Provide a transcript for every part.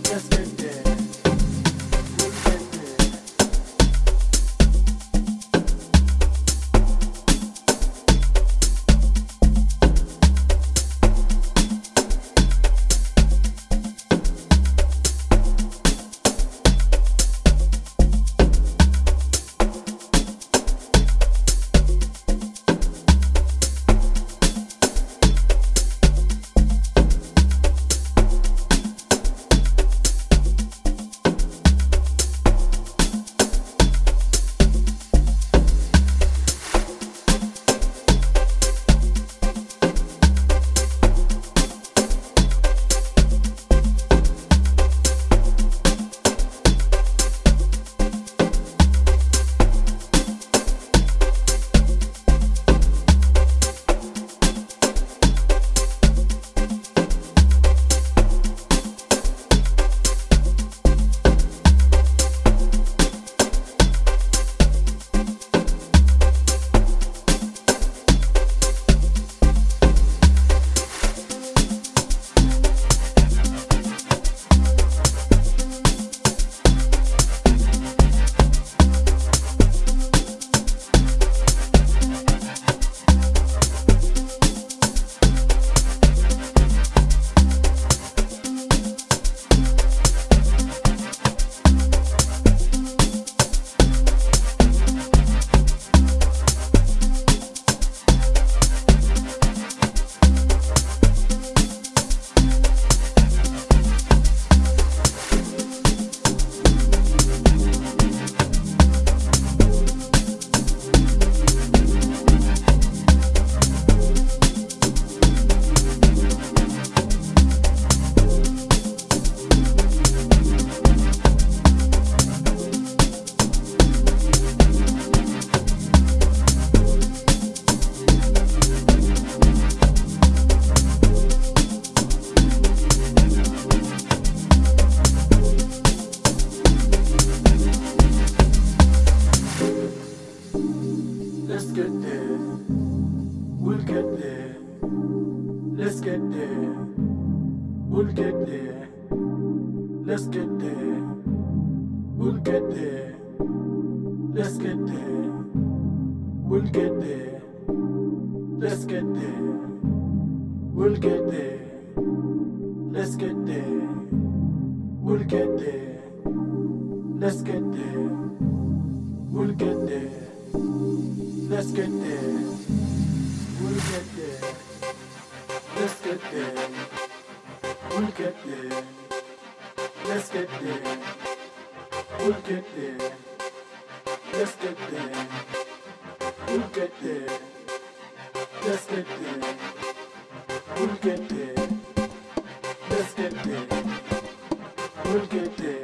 Let's get there. We'll get there. Let's get there. We'll get there. Let's get there. We'll get there. Let's get there. We'll get there. Let's get there. We'll get there. Let's get there. We'll get there. Let's get there. We'll get there. Let's get there. We'll get there. Let's get there. We'll get there. Let's get there. We'll get there. Let's get there. We'll get there. Let's get there. We'll get there. Let's get there. We'll get there. Let's get there. We'll get there.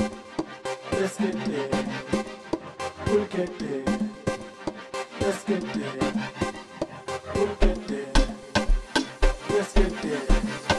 Let's get there. We'll get there. Let's get there. We'll get there. Let's get there.